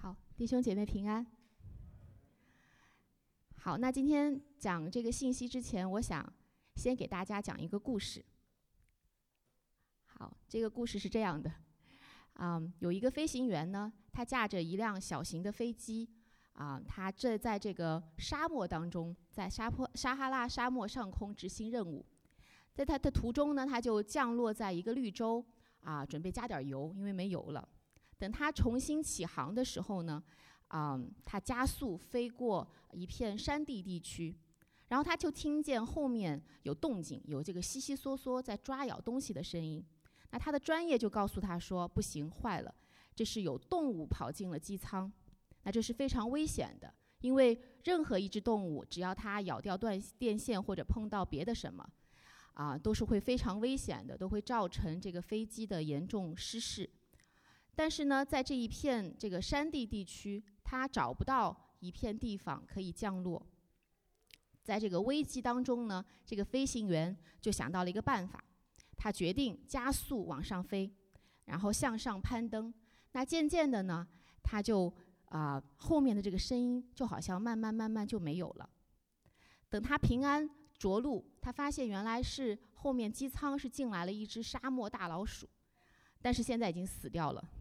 好，弟兄姐妹平安。好，那今天讲这个信息之前，我想先给大家讲一个故事。好，这个故事是这样的，有一个飞行员呢，他驾着一辆小型的飞机，他在这个沙漠当中，在撒哈拉沙漠上空执行任务。在他的途中呢，他就降落在一个绿洲，准备加点油，因为没油了。等他重新起航的时候呢，他加速飞过一片山地地区，然后他就听见后面有动静，有这个窸窸窣窣在抓咬东西的声音。那他的专业就告诉他说，不行，坏了，这是有动物跑进了机舱，那这是非常危险的，因为任何一只动物只要它咬掉电线或者碰到别的什么，都是会非常危险的，都会造成这个飞机的严重失事。但是呢，在这一片这个山地地区，他找不到一片地方可以降落。在这个危机当中呢，这个飞行员就想到了一个办法，他决定加速往上飞，然后向上攀登。那渐渐的呢，他就后面的这个声音就好像慢慢就没有了。等他平安着陆，他发现原来是后面机舱是进来了一只沙漠大老鼠，但是现在已经死掉了。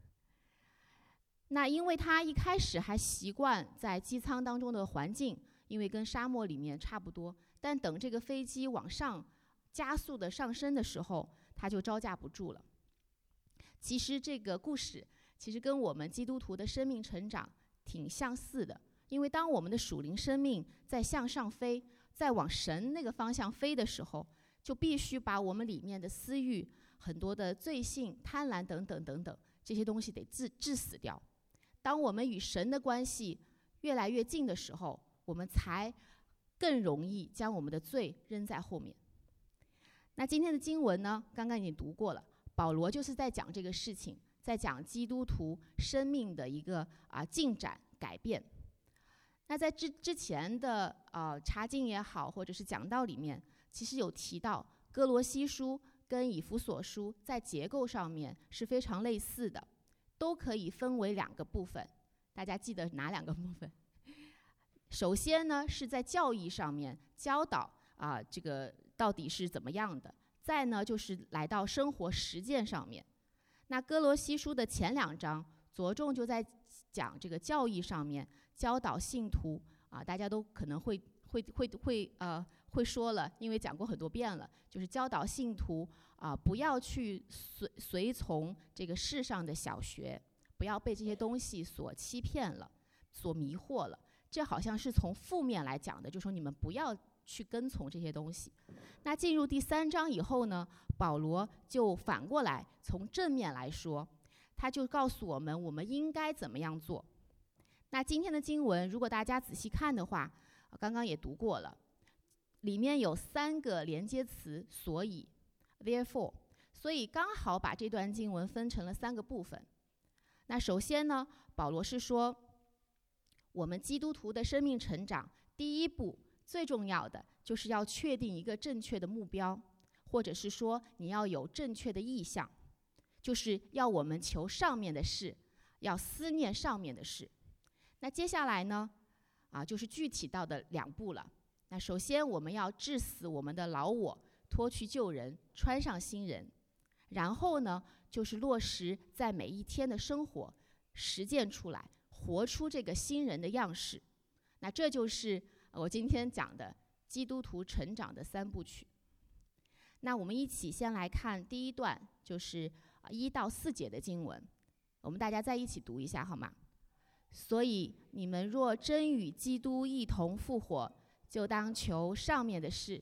那因为他一开始还习惯在机舱当中的环境，因为跟沙漠里面差不多，但等这个飞机往上加速的上升的时候，他就招架不住了。其实这个故事跟我们基督徒的生命成长挺相似的，因为当我们的属灵生命在向上飞，在往神那个方向飞的时候，就必须把我们里面的私欲、很多的罪性、贪婪等等这些东西得治死掉。当我们与神的关系越来越近的时候，我们才更容易将我们的罪扔在后面。那今天的经文呢，刚刚已经读过了，保罗就是在讲这个事情，在讲基督徒生命的一个进展改变。那在之前的查经也好，或者是讲道里面，其实有提到哥罗西书跟以弗所书在结构上面是非常类似的，都可以分为两个部分。大家记得哪两个部分？首先呢，是在教义上面教导这个到底是怎么样的，再呢就是来到生活实践上面。那哥罗西书的前2章着重就在讲这个教义上面教导信徒大家都可能会说了，因为讲过很多遍了，就是教导信徒不要去随从这个世上的小学，不要被这些东西所欺骗了，所迷惑了。这好像是从负面来讲的，就是说你们不要去跟从这些东西。那进入第3章以后呢，保罗就反过来从正面来说，他就告诉我们我们应该怎么样做。那今天的经文如果大家仔细看的话，刚刚也读过了，里面有3个连接词，所以 therefore， 所以刚好把这段经文分成了3个部分。那首先呢，保罗是说我们基督徒的生命成长第一步最重要的就是要确定一个正确的目标，或者是说你要有正确的意向，就是要我们求上面的事，要思念上面的事。那接下来呢就是具体到的2步了。那首先我们要治死我们的老我，脱去旧人，穿上新人。然后呢，就是落实在每一天的生活，实践出来，活出这个新人的样式。那这就是我今天讲的基督徒成长的3部曲。那我们一起先来看第一段，就是1到4节的经文，我们大家再一起读一下好吗？所以你们若真与基督一同复活，就当求上面的事，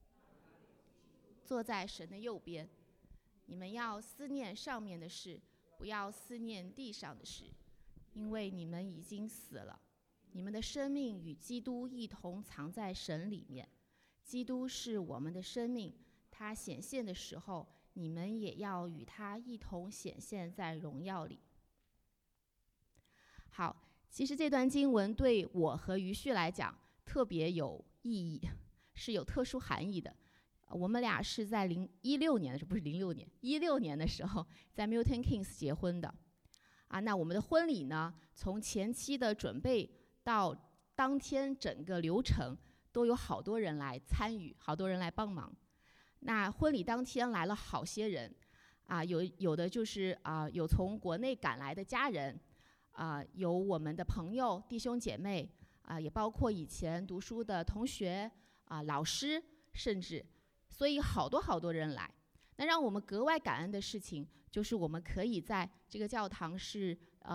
坐在神的右边。你们要思念上面的事，不要思念地上的事，因为你们已经死了，你们的生命与基督一同藏在神里面。基督是我们的生命，他显现的时候，你们也要与他一同显现在荣耀里。好，其实这段经文对我和于旭来讲特别有意义，是有特殊含义的。我们俩是在2016年的时候，不是06年，16年的时候在 Milton Keynes 结婚的。 那我们的婚礼呢，从前期的准备到当天整个流程，都有好多人来参与，好多人来帮忙。那婚礼当天来了好些人，有的就是有从国内赶来的家人，有我们的朋友、弟兄姐妹，也包括以前读书的同学，老师，甚至，所以好多人来。那让我们格外感恩的事情，就是我们可以在这个教堂是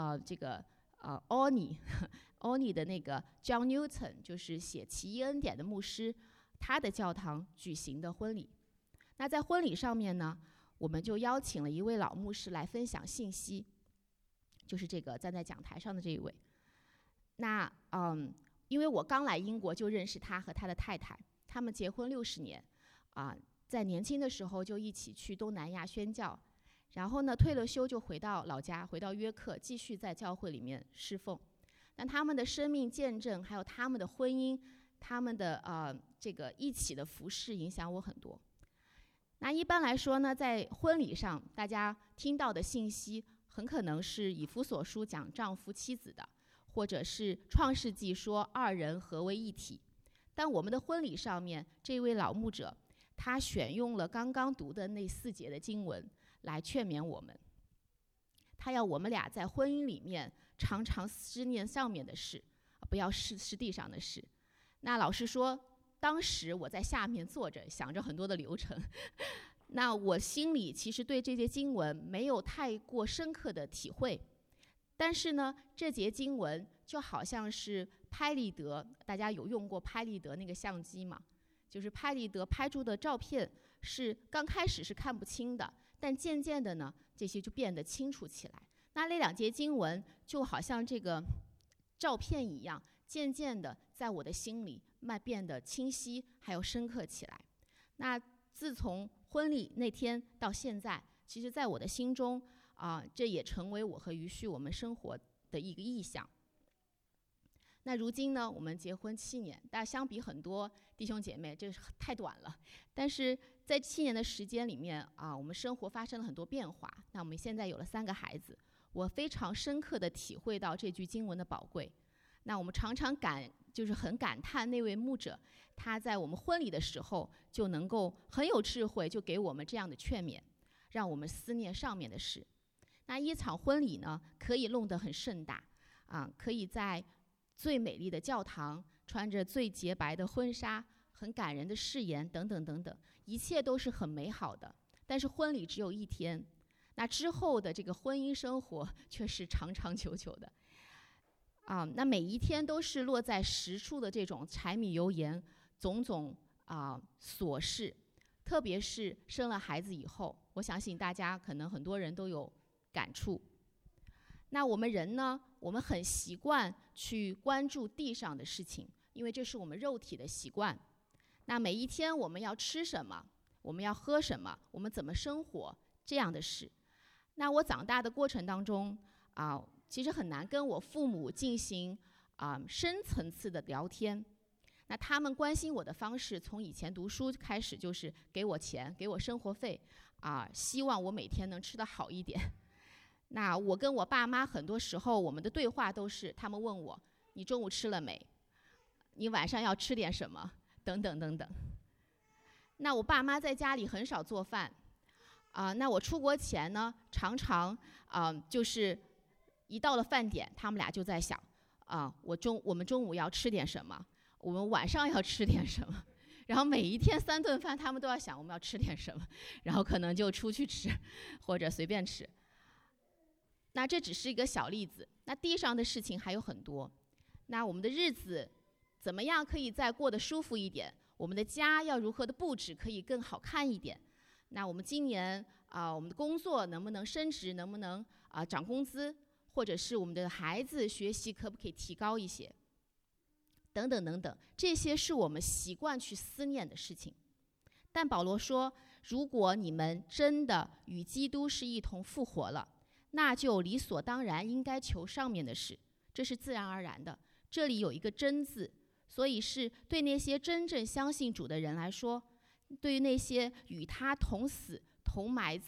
Olney 的那个 John Newton， 就是写《奇异恩典》的牧师，他的教堂举行的婚礼。那在婚礼上面呢，我们就邀请了一位老牧师来分享信息，就是这个站在讲台上的这一位。那因为我刚来英国就认识他和他的太太，他们结婚60年，在年轻的时候就一起去东南亚宣教，然后呢退了休就回到老家，回到约克，继续在教会里面侍奉。那他们的生命见证，还有他们的婚姻，他们的这个一起的服侍，影响我很多。那一般来说呢，在婚礼上，大家听到的信息很可能是以弗所书讲丈夫妻子的，或者是创世纪说二人合为一体。但我们的婚礼上面，这位老牧者他选用了刚刚读的那4节的经文来劝勉我们，他要我们俩在婚姻里面常常思念上面的事，不要是地上的事。那老实说，当时我在下面坐着，想着很多的流程，那我心里其实对这节经文没有太过深刻的体会。但是呢，这节经文就好像是拍立得，大家有用过拍立得那个相机吗？就是拍立得拍出的照片是刚开始是看不清的，但渐渐的呢，这些就变得清楚起来。那2节经文就好像这个照片一样，渐渐的在我的心里变得清晰，还有深刻起来。那自从婚礼那天到现在，其实在我的心中这也成为我和于旭我们生活的一个意向。那如今呢，我们结婚7年，但相比很多弟兄姐妹，这是太短了。但是在7年的时间里面我们生活发生了很多变化。那我们现在有了3个孩子，我非常深刻地体会到这句经文的宝贵。那我们常常就是很感叹那位牧者，他在我们婚礼的时候就能够很有智慧，就给我们这样的劝勉，让我们思念上面的事。那一场婚礼呢，可以弄得很盛大可以在最美丽的教堂，穿着最洁白的婚纱，很感人的誓言等等等等，一切都是很美好的。但是婚礼只有1天，那之后的这个婚姻生活却是长长久久的那每一天都是落在实处的这种柴米油盐种种琐事，特别是生了孩子以后，我相信大家可能很多人都有感触。那我们人呢，我们很习惯去关注地上的事情，因为这是我们肉体的习惯。那每一天我们要吃什么，我们要喝什么，我们怎么生活，这样的事。那我长大的过程当中其实很难跟我父母进行深层次的聊天。那他们关心我的方式，从以前读书开始就是给我钱，给我生活费希望我每天能吃得好一点。那我跟我爸妈很多时候我们的对话都是，他们问我你中午吃了没，你晚上要吃点什么，等等等等。那我爸妈在家里很少做饭那我出国前呢，常常就是一到了饭点，他们俩就在想我们中午要吃点什么，我们晚上要吃点什么。然后每一天3顿饭，他们都要想我们要吃点什么，然后可能就出去吃或者随便吃。那这只是一个小例子，那地上的事情还有很多。那我们的日子怎么样可以再过得舒服一点，我们的家要如何的布置可以更好看一点。那我们今年我们的工作能不能升职，能不能涨工资，或者是我们的孩子学习可不可以提高一些，等等等等，这些是我们习惯去思念的事情。但保罗说，如果你们真的与基督是一同复活了，那就理所当然应该求上面的事，这是自然而然的。这里有一个真字，所以是对那些真正相信主的人来说，对于那些与他同死同埋葬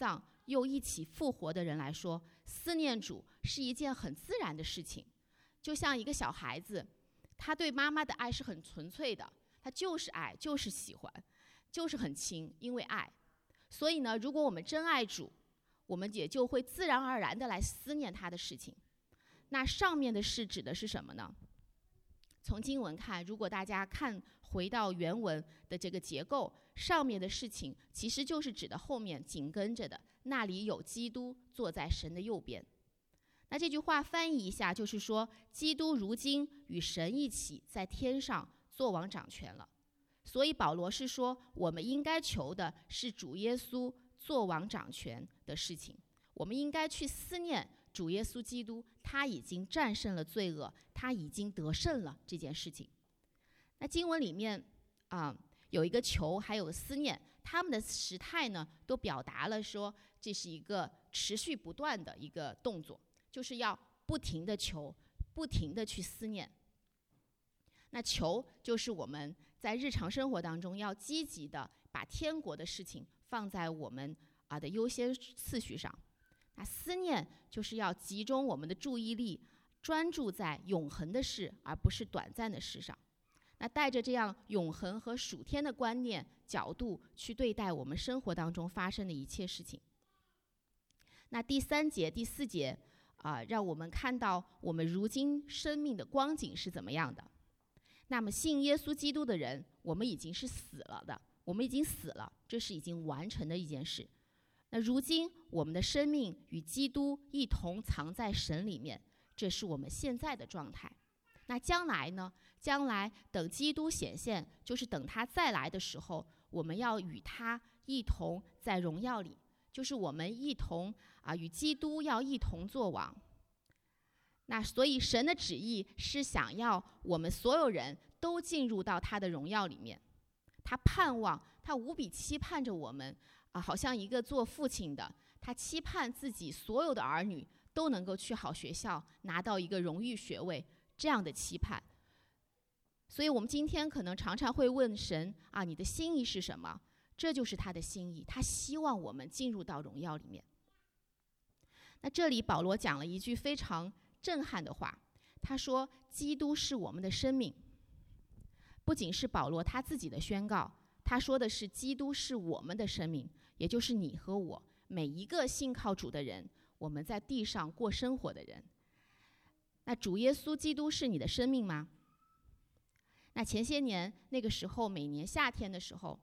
又一起复活的人来说，思念主是一件很自然的事情。就像一个小孩子，他对妈妈的爱是很纯粹的，他就是爱，就是喜欢，就是很亲，因为爱。所以呢，如果我们真爱主，我们也就会自然而然的来思念他的事情。那上面的事指的是什么呢？从经文看，如果大家回到原文的这个结构，上面的事情其实就是指的后面紧跟着的，那里有基督坐在神的右边。那这句话翻译一下，就是说基督如今与神一起在天上作王掌权了。所以保罗是说，我们应该求的是主耶稣作王掌权的事情，我们应该去思念主耶稣基督，他已经战胜了罪恶，他已经得胜了这件事情。那经文里面有一个求，还有个思念，他们的时态呢，都表达了说这是一个持续不断的一个动作，就是要不停的求，不停的去思念。那求就是我们在日常生活当中要积极的把天国的事情放在我们的优先次序上。那思念就是要集中我们的注意力，专注在永恒的事，而不是短暂的事上。那带着这样永恒和属天的观念角度去对待我们生活当中发生的一切事情。那第3节、第4节让我们看到我们如今生命的光景是怎么样的。那么信耶稣基督的人，我们已经是死了的，我们已经死了，这是已经完成的一件事。那如今我们的生命与基督一同藏在神里面，这是我们现在的状态。那将来呢？将来等基督显现，就是等他再来的时候，我们要与他一同在荣耀里，就是我们一同与基督要一同作王。那所以神的旨意是想要我们所有人都进入到他的荣耀里面。他盼望，他无比期盼着我们好像一个做父亲的，他期盼自己所有的儿女都能够去好学校，拿到一个荣誉学位，这样的期盼。所以我们今天可能常常会问神你的心意是什么？这就是他的心意，他希望我们进入到荣耀里面。那这里保罗讲了一句非常震撼的话，他说基督是我们的生命。不仅是保罗他自己的宣告，他说的是基督是我们的生命，也就是你和我每一个信靠主的人，我们在地上过生活的人。那主耶稣基督是你的生命吗？那前些年那个时候，每年夏天的时候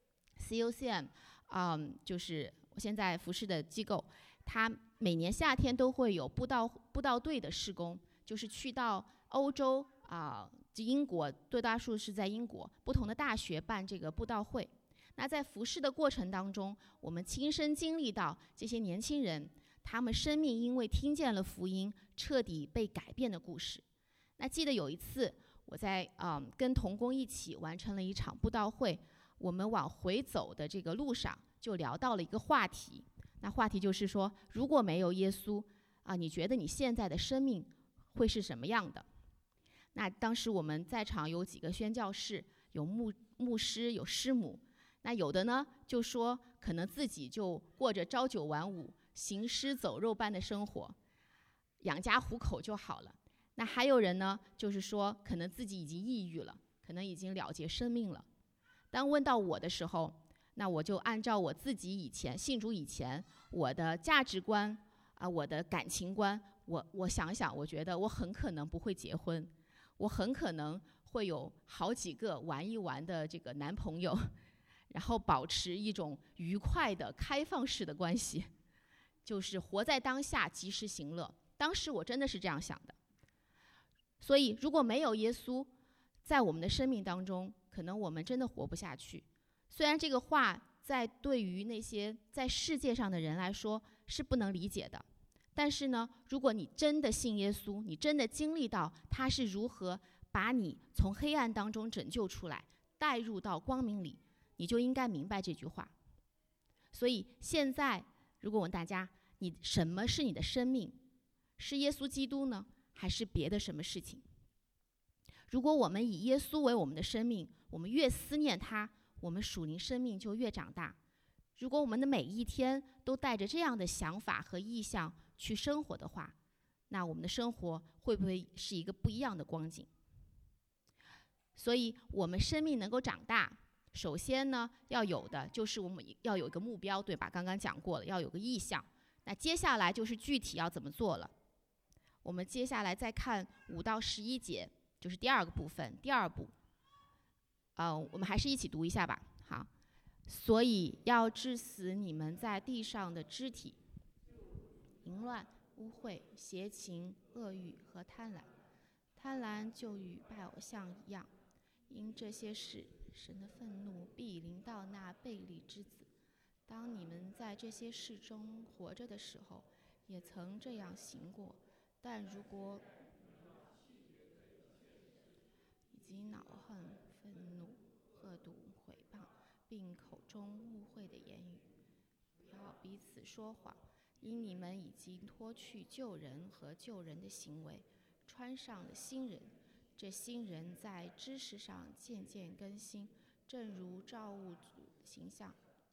COCM 就是我现在服侍的机构，它每年夏天都会有布道队的事工，就是去到欧洲英国，对大数是在英国不同的大学办这个布道会。那在服侍的过程当中，我们亲身经历到这些年轻人他们生命因为听见了福音彻底被改变的故事。那记得有一次我在跟同工一起完成了一场布道会，我们往回走的这个路上就聊到了一个话题。那话题就是说，如果没有耶稣你觉得你现在的生命会是什么样的？那当时我们在场有几个宣教士，有牧师，有师母。那有的呢就说可能自己就过着朝九晚五、行尸走肉般的生活，养家糊口就好了。那还有人呢就是说可能自己已经抑郁了，可能已经了结生命了。当问到我的时候，那我就按照我自己以前信主以前我的价值观我的感情观，我想想，我觉得我很可能不会结婚，我很可能会有好几个玩一玩的这个男朋友，然后保持一种愉快的开放式的关系，就是活在当下，及时行乐。当时我真的是这样想的。所以如果没有耶稣在我们的生命当中，可能我们真的活不下去。虽然这个话对于那些在世界上的人来说是不能理解的，但是呢，如果你真的信耶稣，你真的经历到他是如何把你从黑暗当中拯救出来，带入到光明里，你就应该明白这句话。所以现在如果问大家，你什么是你的生命？是耶稣基督呢，还是别的什么事情？如果我们以耶稣为我们的生命，我们越思念他，我们属灵生命就越长大。 如果我们的每一天都带着这样的想法和意向去生活的话，那我们的生活会不会是一个不一样的光景？所以我们生命能够长大，首先呢，要有的就是我们要有一个目标，对吧？刚刚讲过了，要有个意向。那接下来就是具体要怎么做了。我们接下来再看5到11节，就是第2个部分，第2步。我们还是一起读一下吧。好，所以要治死你们在地上的肢体，淫乱、污秽、邪情、恶欲和贪婪。贪婪就与拜偶像一样，因这些事，神的愤怒必临到那悖逆之子。当你们在这些事中活着的时候，也曾这样行过。但如果以及恼恨、愤怒、恶毒、毁谤，并口中污秽的言语，不要彼此说谎，因你们已经脱去旧人和旧人的行为，穿上了新人。这新人在知识上渐渐更新，正如造物主的形象。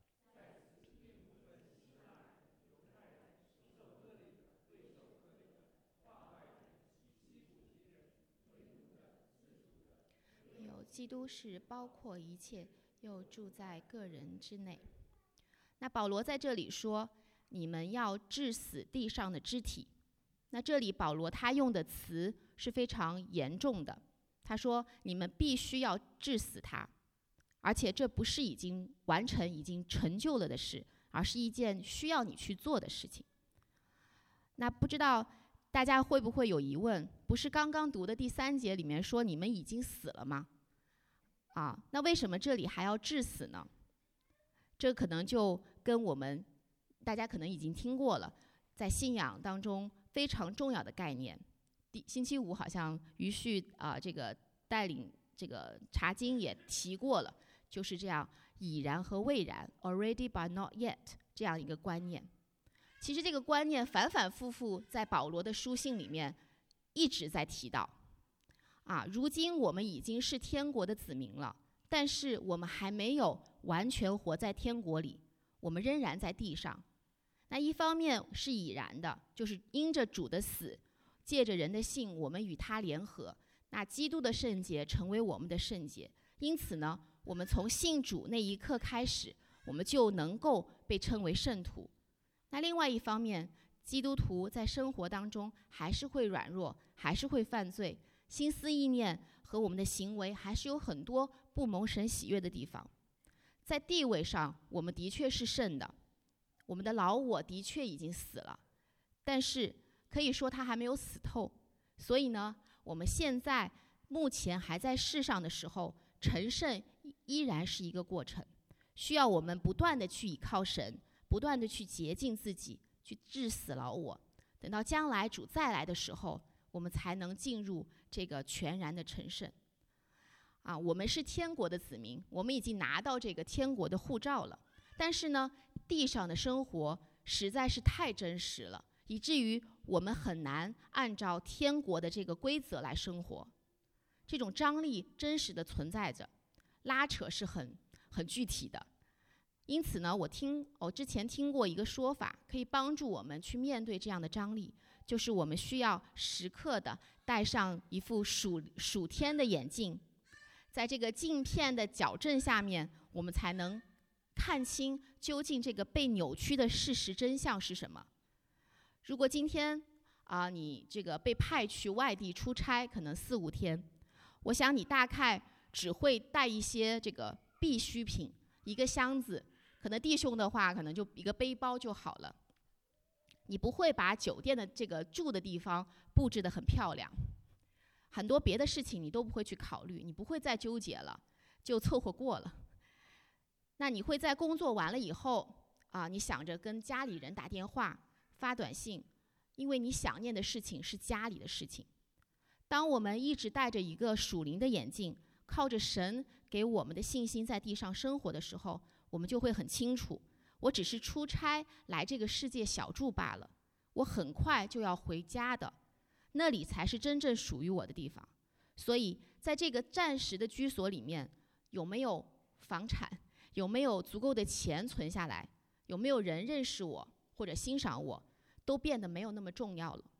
有基督是包括一切，又住在个人之内。那保罗在这里说，你们要治死地上的肢体。那这里保罗他用的词是非常严重的，他说你们必须要治死他，而且这不是已经完成、已经成就了的事，而是一件需要你去做的事情。那不知道大家会不会有疑问？不是刚刚读的第3节里面说你们已经死了吗？那为什么这里还要治死呢？这可能就跟我们大家可能已经听过了，在信仰当中非常重要的概念。星期五好像于旭这个带领这个查经也提过了，就是这样已然和未然 already but not yet 这样一个观念。其实这个观念反反复复在保罗的书信里面一直在提到。如今我们已经是天国的子民了，但是我们还没有完全活在天国里，我们仍然在地上。那一方面是已然的，就是因着主的死，借着人的信，我们与他联合，那基督的圣洁成为我们的圣洁。因此呢，我们从信主那一刻开始，我们就能够被称为圣徒。那另外一方面，基督徒在生活当中还是会软弱，还是会犯罪，心思意念和我们的行为还是有很多不蒙神喜悦的地方。在地位上，我们的确是圣的，我们的老我的确已经死了，但是可以说他还没有死透。所以呢，我们现在目前还在世上的时候，成圣依然是一个过程，需要我们不断的去倚靠神，不断的去洁净自己，去治死老我。等到将来主再来的时候，我们才能进入这个全然的成圣。我们是天国的子民，我们已经拿到这个天国的护照了。但是呢，地上的生活实在是太真实了，以至于我们很难按照天国的这个规则来生活。这种张力真实的存在着，拉扯是很具体的。因此呢，我之前听过一个说法，可以帮助我们去面对这样的张力，就是我们需要时刻的戴上一副属天的眼镜，在这个镜片的矫正下面，我们才能看清究竟这个被扭曲的事实真相是什么。如果今天你这个被派去外地出差，可能4-5天，我想你大概只会带一些这个必需品，一个箱子，可能弟兄的话可能就一个背包就好了。你不会把酒店的这个住的地方布置得很漂亮，很多别的事情你都不会去考虑，你不会再纠结了，就凑合过了。那你会在工作完了以后你想着跟家里人打电话发短信，因为你想念的事情是家里的事情。当我们一直戴着一个属灵的眼镜，靠着神给我们的信心在地上生活的时候，我们就会很清楚，我只是出差来这个世界小住罢了，我很快就要回家的，那里才是真正属于我的地方。所以在这个暂时的居所里面，有没有房产，有没有足够的钱存下来， 有没有人认识我或者欣赏我，都变得没有那么重要了。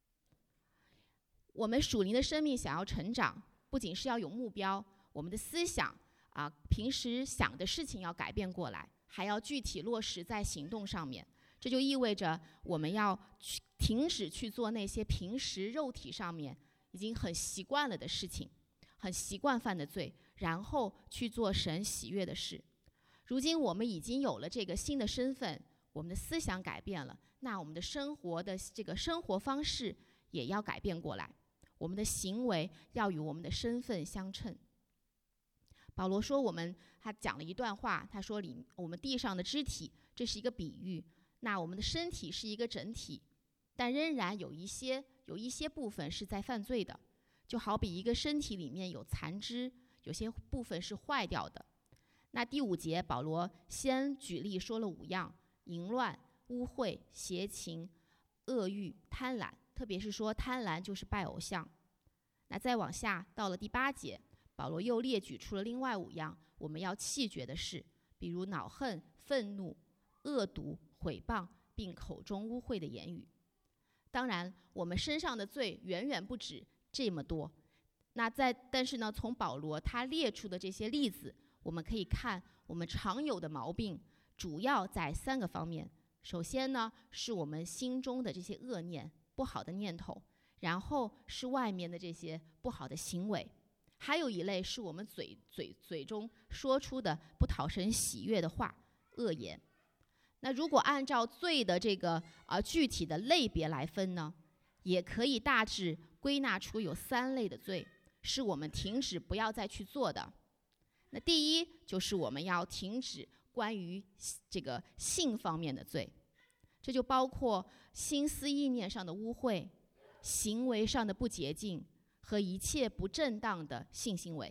我们属灵的生命想要成长，不仅是要有目标，我们的思想平时想的事情要改变过来，还要具体落实在行动上面。这就意味着我们要停止去做那些平时肉体上面已经很习惯了的事情，很习惯犯的罪，然后去做神喜悦的事。如今我们已经有了这个新的身份，我们的思想改变了，那我们的生活的这个生活方式也要改变过来，我们的行为要与我们的身份相称。保罗说他讲了一段话，他说我们地上的肢体，这是一个比喻，那我们的身体是一个整体，但仍然有一些部分是在犯罪的，就好比一个身体里面有残肢，有些部分是坏掉的。那第5节保罗先举例说了5样：淫乱、污秽、邪情、恶欲、贪婪，特别是说贪婪就是拜偶像。那再往下到了第8节，保罗又列举出了另外5样我们要弃绝的事，比如恼恨、愤怒、恶毒、毁谤，并口中污秽的言语。当然我们身上的罪远远不止这么多，但是呢，从保罗他列出的这些例子，我们可以看我们常有的毛病主要在3个方面。首先呢，是我们心中的这些恶念、不好的念头，然后是外面的这些不好的行为，还有一类是我们嘴中说出的不讨神喜悦的话、恶言。那如果按照罪的这个具体的类别来分呢，也可以大致归纳出有3类的罪，是我们停止不要再去做的。那第一就是我们要停止关于这个性方面的罪，这就包括心思意念上的污秽、行为上的不洁净和一切不正当的性行为。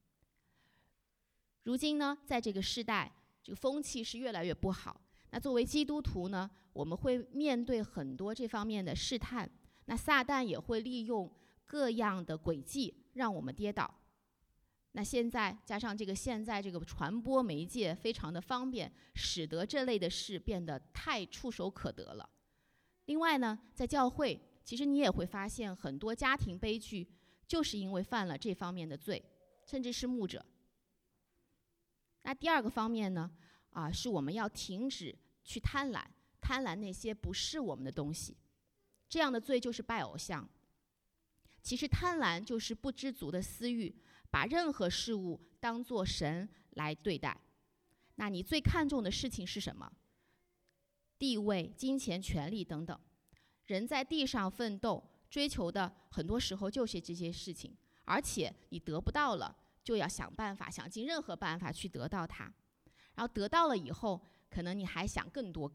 如今呢，在这个时代，这个风气是越来越不好。那作为基督徒呢，我们会面对很多这方面的试探，那撒旦也会利用各样的诡计让我们跌倒。那现在加上现在这个传播媒介非常的方便，使得这类的事变得太触手可得了。另外呢，在教会，其实你也会发现很多家庭悲剧，就是因为犯了这方面的罪，甚至是牧者。那第2个方面呢，是我们要停止去贪婪那些不是我们的东西，这样的罪就是拜偶像。其实贪婪就是不知足的私欲，把任何事物当作神来对待。那你最看重的事情是什么？地位、金钱、权力等等。人在地上奋斗，追求的很多时候就是这些事情，而且你得不到了，就要想尽任何办法去得到它。然后得到了以后，可能你还想更多，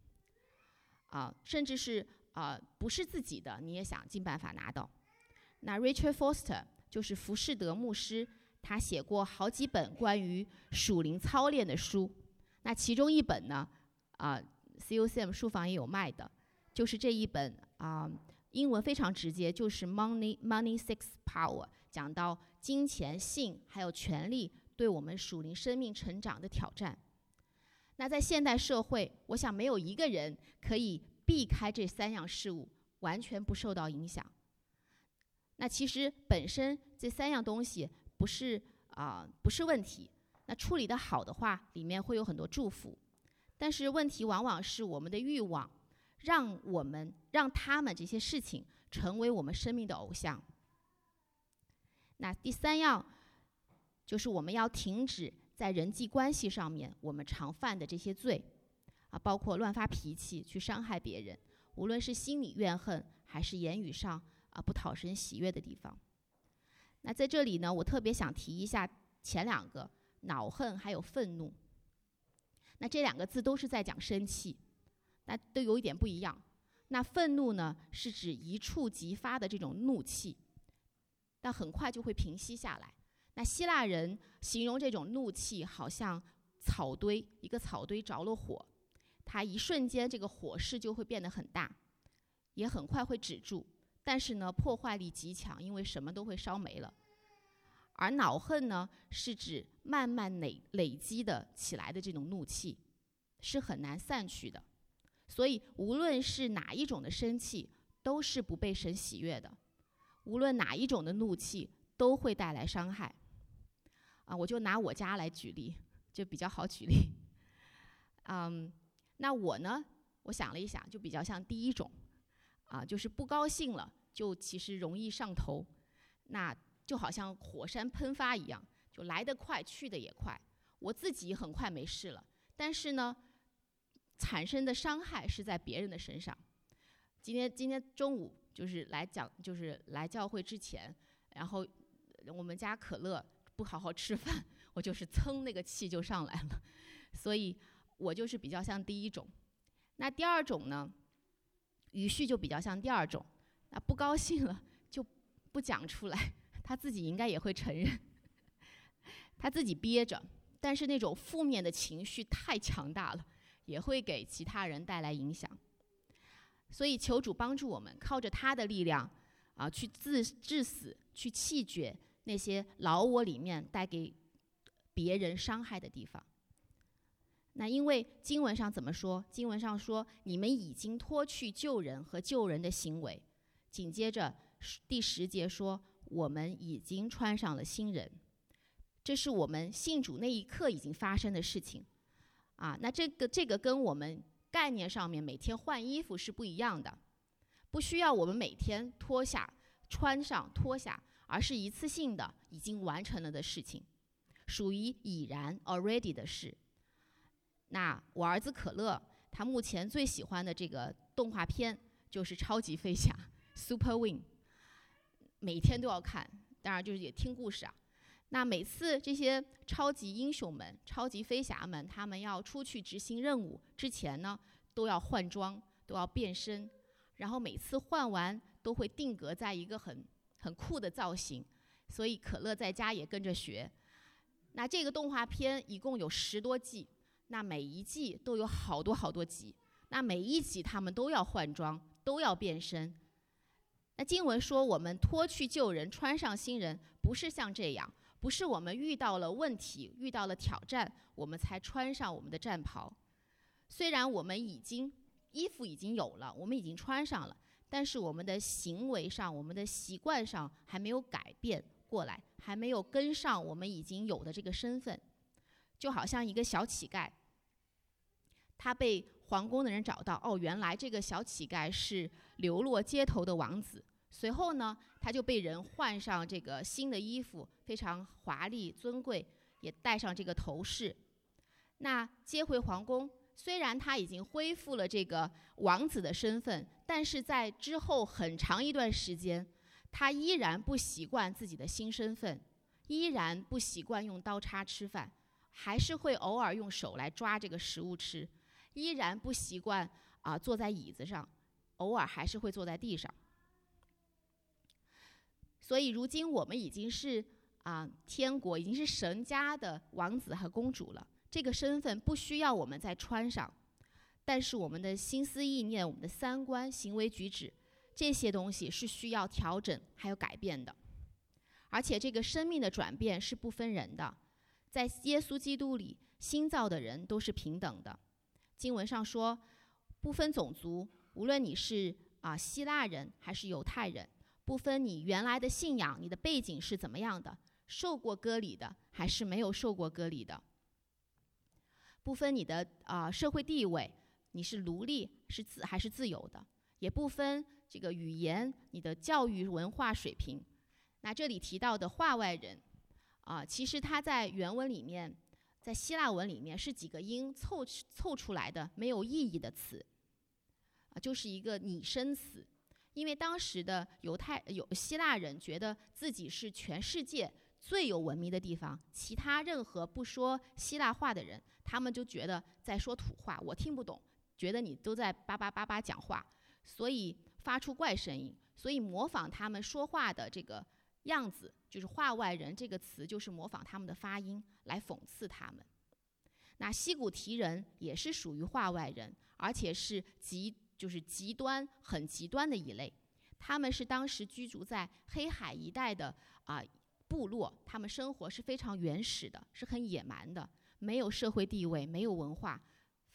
甚至是不是自己的，你也想尽办法拿到。那 Richard Foster 就是浮士德牧师，他写过好几本关于属灵操练的书。那其中一本呢，COCM 书房也有卖的，就是这一本英文非常直接，就是 Money, Sex, Power， 讲到金钱、性还有权力对我们属灵生命成长的挑战。那在现代社会，我想没有一个人可以避开这3样事物，完全不受到影响。那其实本身这3样东西不是问题，那处理得好的话，里面会有很多祝福。但是问题往往是我们的欲望，让他们这些事情成为我们生命的偶像。那第3样就是我们要停止在人际关系上面我们常犯的这些罪包括乱发脾气去伤害别人，无论是心理怨恨还是言语上不讨神喜悦的地方。那在这里呢，我特别想提一下前2个，恼恨还有愤怒。那这2个字都是在讲生气，那都有一点不一样。那愤怒呢，是指一触即发的这种怒气，但很快就会平息下来。那希腊人形容这种怒气好像一个草堆着了火，它一瞬间这个火势就会变得很大，也很快会止住，但是呢破坏力极强，因为什么都会烧没了。而恼恨呢，是指慢慢累积的起来的这种怒气， 是很难散去的。所以无论是哪一种的生气，都是不被神喜悦的；无论哪一种的怒气，都会带来伤害。我就拿我家来举例，就比较好举例。那我呢，我想了一想，就比较像第一种，就是不高兴了，就其实容易上头，那就好像火山喷发一样，就来得快，去得也快。我自己很快没事了，但是呢，产生的伤害是在别人的身上。今天中午就是来教会之前，然后我们家可乐不好好吃饭，我就是噌那个气就上来了，所以我就是比较像第一种。那第二种呢，语序就比较像第二种，那不高兴了就不讲出来，他自己应该也会承认，他自己憋着，但是那种负面的情绪太强大了，也会给其他人带来影响。所以求主帮助我们，靠着他的力量去致死，去弃绝那些老我里面带给别人伤害的地方。那因为经文上怎么说？经文上说，你们已经脱去旧人和旧人的行为。紧接着第10节说，我们已经穿上了新人。这是我们信主那一刻已经发生的事情。那这个跟我们概念上面每天换衣服是不一样的，不需要我们每天脱下、穿上、脱下，而是一次性的已经完成了的事情，属于已然 already 的事。那我儿子可乐，他目前最喜欢的这个动画片就是超级飞侠 Super Wing， 每天都要看，当然就是也听故事。那每次这些超级英雄们、超级飞侠们，他们要出去执行任务之前呢，都要换装，都要变身，然后每次换完都会定格在一个很酷的造型，所以可乐在家也跟着学。那这个动画片一共有10多季，那每一季都有好多集，那每一集他们都要换装，都要变身。那经文说，我们脱去旧人，穿上新人，不是像这样，不是我们遇到了问题、遇到了挑战，我们才穿上我们的战袍。虽然我们衣服已经有了，我们已经穿上了，但是我们的行为上、我们的习惯上还没有改变过来，还没有跟上我们已经有的这个身份。就好像一个小乞丐，他被皇宫的人找到，原来这个小乞丐是流落街头的王子。随后呢，他就被人换上这个新的衣服，非常华丽尊贵，也戴上这个头饰。那接回皇宫，虽然他已经恢复了这个王子的身份，但是在之后很长一段时间，他依然不习惯自己的新身份，依然不习惯用刀叉吃饭，还是会偶尔用手来抓这个食物吃，依然不习惯坐在椅子上，偶尔还是会坐在地上。所以如今我们已经是天国，已经是神家的王子和公主了，这个身份不需要我们再穿上，但是我们的心思意念、我们的三观、行为举止，这些东西是需要调整还有改变的。而且这个生命的转变是不分人的，在耶稣基督里，新造的人都是平等的。经文上说，不分种族，无论你是希腊人还是犹太人，不分你原来的信仰、你的背景是怎么样的，受过割礼的还是没有受过割礼的，不分你的社会地位，你是奴隶还是自由的，也不分这个语言、你的教育文化水平。那这里提到的化外人其实它在原文里面，在希腊文里面是几个音凑出来的没有意义的词，就是一个拟声词。因为当时的希腊人觉得自己是全世界最有文明的地方，其他任何不说希腊话的人，他们就觉得在说土话，我听不懂，觉得你都在叭叭叭叭讲话，所以发出怪声音，所以模仿他们说话的这个样子，就是化外人这个词，就是模仿他们的发音来讽刺他们。那西古提人也是属于化外人，而且是很极端的一类。他们是当时居住在黑海一带的部落，他们生活是非常原始的，是很野蛮的，没有社会地位，没有文化，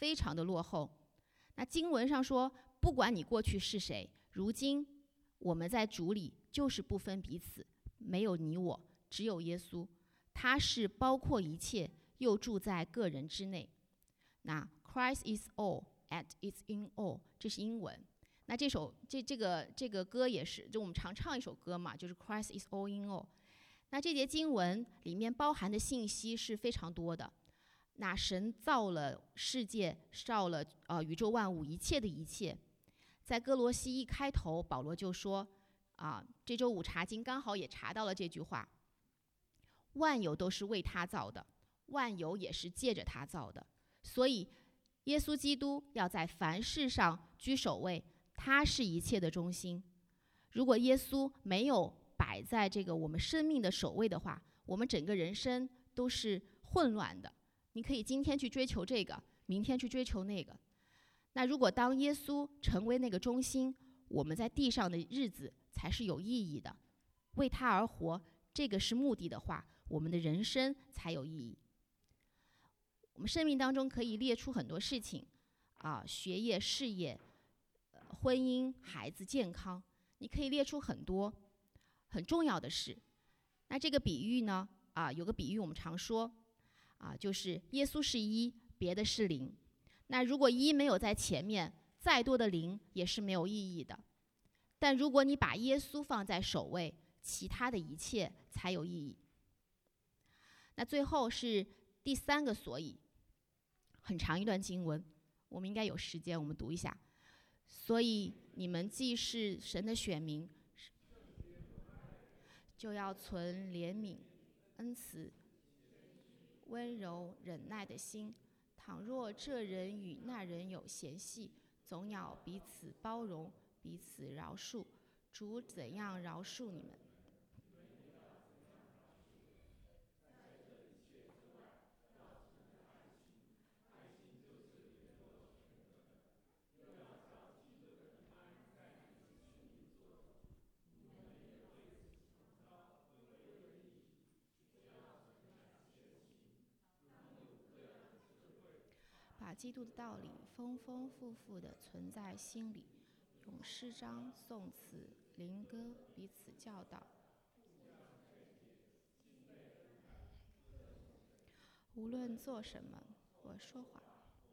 非常的落后。那经文上说，不管你过去是谁，如今我们在主里就是不分彼此，没有你我，只有耶稣，他是包括一切，又住在个人之内。那 Christ is all and is in all， 这是英文。那这个歌也是，就我们常唱一首歌嘛，就是 Christ is all in all。那这节经文里面包含的信息是非常多的。那神造了世界，造了宇宙万物，一切的一切。在哥罗西一开头，保罗就说这周五查经刚好也查到了这句话：万有都是为他造的，万有也是借着他造的。所以耶稣基督要在凡事上居首位，他是一切的中心。如果耶稣没有摆在这个我们生命的首位的话，我们整个人生都是混乱的。你可以今天去追求这个，明天去追求那个。那如果当耶稣成为那个中心，我们在地上的日子才是有意义的，为他而活，这个是目的的话，我们的人生才有意义。我们生命当中可以列出很多事情学业、事业、婚姻、孩子、健康，你可以列出很多很重要的事。那这个比喻呢有个比喻我们常说就是耶稣是一，别的是零。那如果一没有在前面，再多的零也是没有意义的。但如果你把耶稣放在首位，其他的一切才有意义。那最后是第三个所以，很长一段经文，我们应该有时间，我们读一下。所以你们既是神的选民，就要存怜悯、恩慈、温柔、忍耐的心。倘若这人与那人有嫌隙，总要彼此包容，彼此饶恕。主怎样饶恕你们，把基督的道理丰丰富富地存在心里，用诗章、颂词、灵歌彼此教导。无论做什么或说话，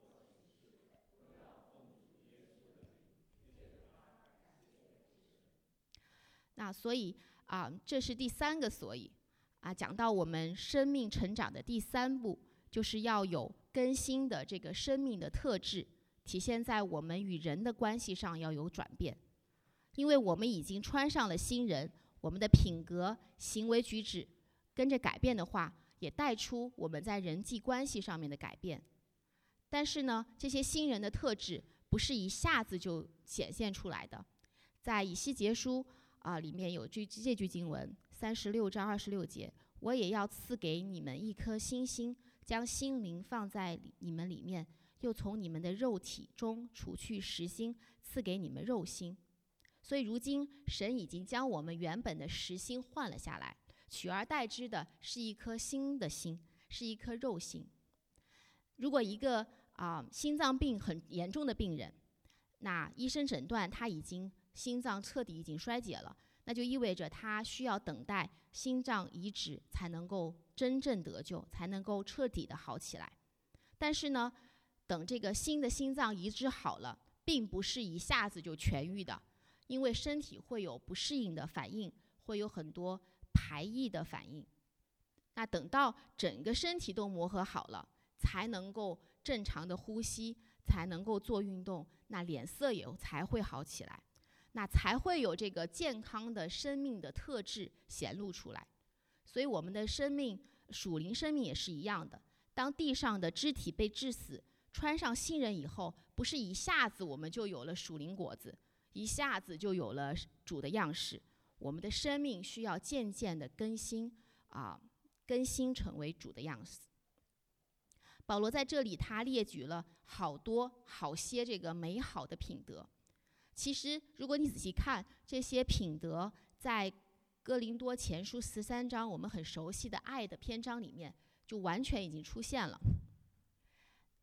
那所以这是第三个所以讲到我们生命成长的第三步，就是要有更新的这个生命的特质，体现在我们与人的关系上要有转变。因为我们已经穿上了新人，我们的品格、行为举止跟着改变的话，也带出我们在人际关系上面的改变。但是呢，这些新人的特质不是一下子就显现出来的。在以西结书里面有这句经文，36章26节，我也要赐给你们一颗新心，将心灵放在你们里面，又从你们的肉体中除去实心，赐给你们肉心。所以如今神已经将我们原本的实心换了下来，取而代之的是一颗新的心，是一颗肉心。如果一个心脏病很严重的病人，那医生诊断他已经心脏彻底已经衰竭了，那就意味着他需要等待心脏移植才能够真正得救，才能够彻底的好起来。但是呢，等这个新的心脏移植好了，并不是一下子就痊愈的，因为身体会有不适应的反应，会有很多排异的反应。那等到整个身体都磨合好了，才能够正常的呼吸，才能够做运动，那脸色也才会好起来，那才会有这个健康的生命的特质显露出来。所以我们的生命，属灵生命也是一样的。当地上的肢体被致死，穿上新人以后，不是一下子我们就有了属灵果子，一下子就有了主的样式。我们的生命需要渐渐的更新更新成为主的样式。保罗在这里他列举了好些这个美好的品德。其实如果你仔细看，这些品德在哥林多前书13章我们很熟悉的爱的篇章里面就完全已经出现了。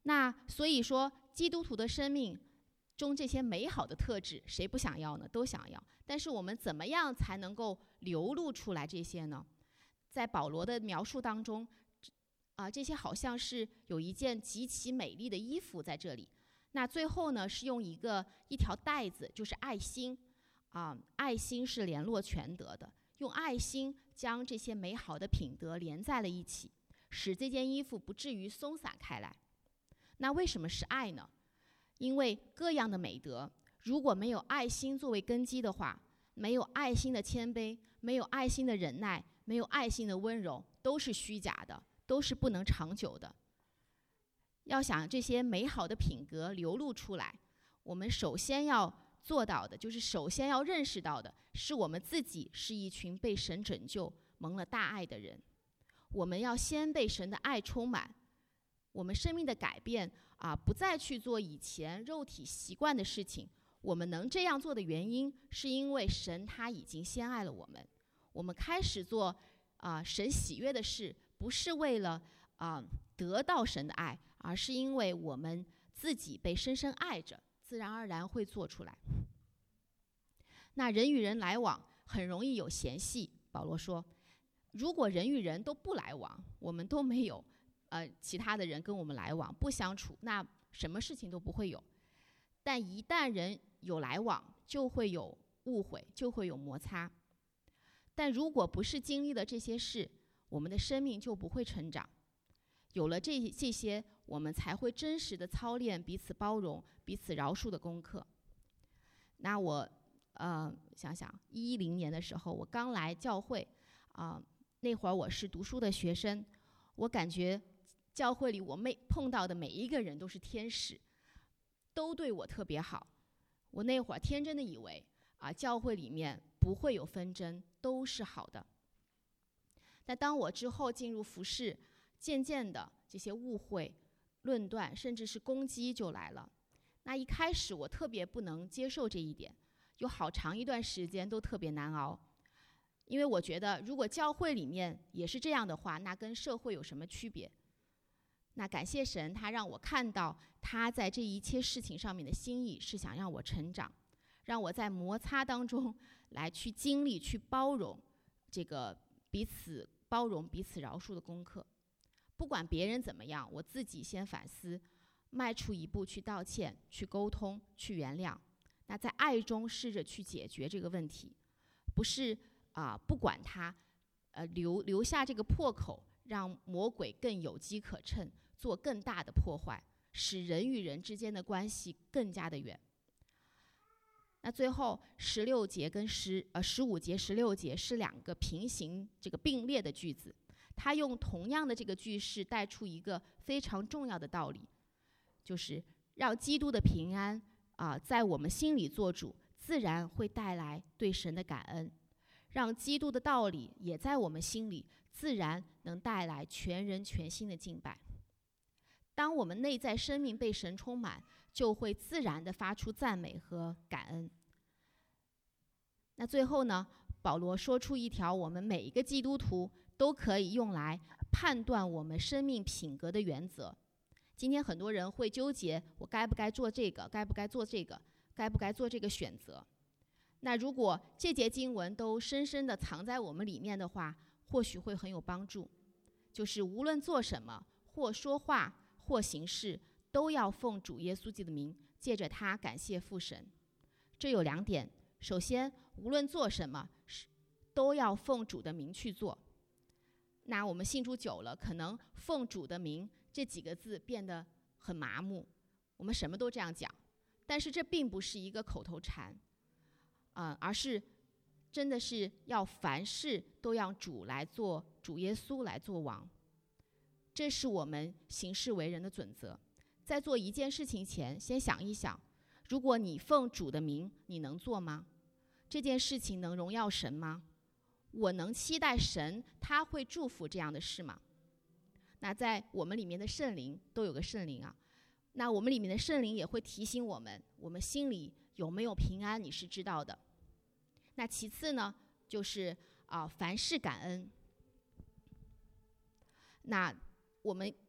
那所以说，基督徒的生命中这些美好的特质，谁不想要呢？都想要。但是我们怎么样才能够流露出来这些呢？在保罗的描述当中，这些好像是有一件极其美丽的衣服在这里。那最后呢，是用一条带子，就是爱心，爱心是联络全德的，用爱心将这些美好的品德连在了一起，使这件衣服不至于松散开来。那为什么是爱呢？因为各样的美德，如果没有爱心作为根基的话，没有爱心的谦卑，没有爱心的忍耐，没有爱心的温柔，都是虚假的，都是不能长久的。要想这些美好的品格流露出来，我们首先要做到的，就是首先要认识到的，是我们自己是一群被神拯救、蒙了大爱的人。我们要先被神的爱充满，我们生命的改变不再去做以前肉体习惯的事情。我们能这样做的原因，是因为神他已经先爱了我们。我们开始做神喜悦的事，不是为了得到神的爱，而是因为我们自己被深深爱着，自然而然会做出来。那人与人来往很容易有嫌隙，保罗说，如果人与人都不来往，我们都没有其他的人跟我们来往不相处，那什么事情都不会有。但一旦人有来往，就会有误会，就会有摩擦。但如果不是经历了这些事，我们的生命就不会成长。有了这些，我们才会真实的操练彼此包容、彼此饶恕的功课。那我想想，2010年的时候，我刚来教会那会儿我是读书的学生，我感觉教会里我碰到的每一个人都是天使，都对我特别好。我那会儿天真的以为教会里面不会有纷争，都是好的。但当我之后进入服事，渐渐的这些误会、论断，甚至是攻击就来了。那一开始我特别不能接受这一点，有好长一段时间都特别难熬。因为我觉得如果教会里面也是这样的话，那跟社会有什么区别？那感谢神，他让我看到他在这一切事情上面的心意是想让我成长，让我在摩擦当中来去经历、去包容这个彼此包容、彼此饶恕的功课。不管别人怎么样，我自己先反思，迈出一步去道歉、去沟通、去原谅。那在爱中试着去解决这个问题，不是不管他留下这个破口，让魔鬼更有机可乘，做更大的破坏，使人与人之间的关系更加的远。那最后16节跟15节、16节是两个平行这个并列的句子，他用同样的这个句式带出一个非常重要的道理，就是让基督的平安在我们心里做主，自然会带来对神的感恩；让基督的道理也在我们心里，自然能带来全人全心的敬拜。当我们内在生命被神充满，就会自然地发出赞美和感恩。那最后呢，保罗说出一条我们每一个基督徒都可以用来判断我们生命品格的原则。今天很多人会纠结，我该不该做这个，该不该做这个，该不该做这个选择。那如果这节经文都深深地藏在我们里面的话，或许会很有帮助。就是无论做什么，或说话或行事，都要奉主耶稣基督的名，借着他感谢父神。这有2点，首先无论做什么都要奉主的名去做。那我们信主久了，可能奉主的名这几个字变得很麻木，我们什么都这样讲。但是这并不是一个口头禅，而是真的是要凡事都让主来做，主耶稣来做王。这是我们行事为人的准则。在做一件事情前，先想一想，如果你奉主的名，你能做吗？这件事情能荣耀神吗？我能期待神他会祝福这样的事吗？那在我们里面的圣灵都有个圣灵那我们里面的圣灵也会提醒我们，我们心里有没有平安，你是知道的。那其次呢，就是凡事感恩。那我们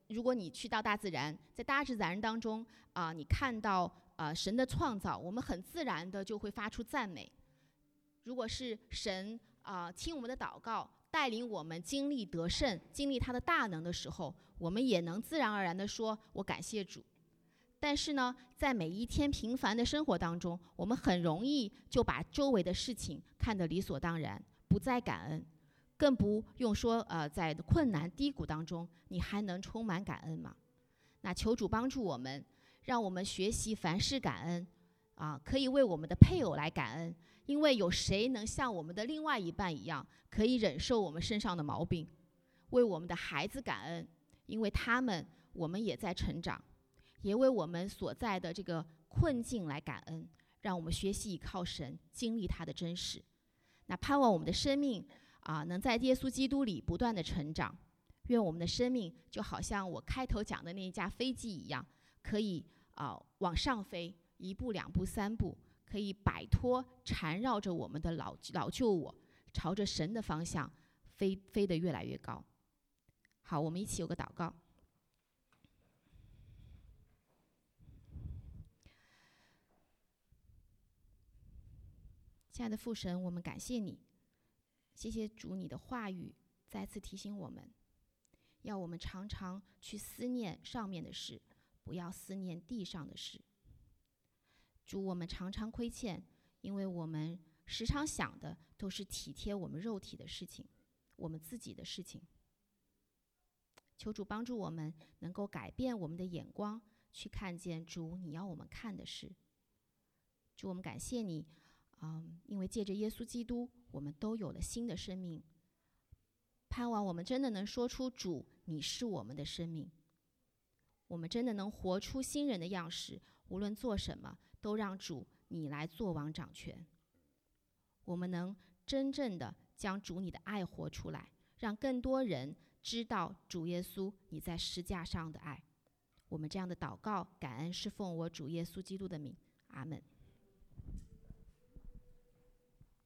如果你去到大自然，在大自然当中你看到神的创造，我们很自然的就会发出赞美。如果是神听我们的祷告，带领我们经历得胜，经历他的大能的时候，我们也能自然而然的说我感谢主。但是呢，在每一天平凡的生活当中，我们很容易就把周围的事情看得理所当然，不再感恩，更不用说在困难低谷当中，你还能充满感恩吗？那求主帮助我们，让我们学习凡事感恩可以为我们的配偶来感恩，因为有谁能像我们的另外一半一样，可以忍受我们身上的毛病？为我们的孩子感恩，因为我们也在成长。也为我们所在的这个困境来感恩，让我们学习倚靠神，经历他的真实。那盼望我们的生命能在耶稣基督里不断的成长。愿我们的生命就好像我开头讲的那一架飞机一样，可以往上飞，1步2步3步，可以摆脱缠绕着我们的老旧我，朝着神的方向飞得越来越高。好，我们一起有个祷告。亲爱的父神，我们感谢你，谢谢主你的话语再次提醒我们，要我们常常去思念上面的事，不要思念地上的事。主，我们常常亏欠，因为我们时常想的都是体贴我们肉体的事情，我们自己的事情。求主帮助我们能够改变我们的眼光，去看见主你要我们看的事。主，我们感谢你因为借着耶稣基督，我们都有了新的生命。盼望我们真的能说出主你是我们的生命，我们真的能活出新人的样式，无论做什么都让主你来做王掌权。我们能真正的将主你的爱活出来，让更多人知道主耶稣你在十架上的爱。我们这样的祷告感恩是奉我主耶稣基督的名，阿们。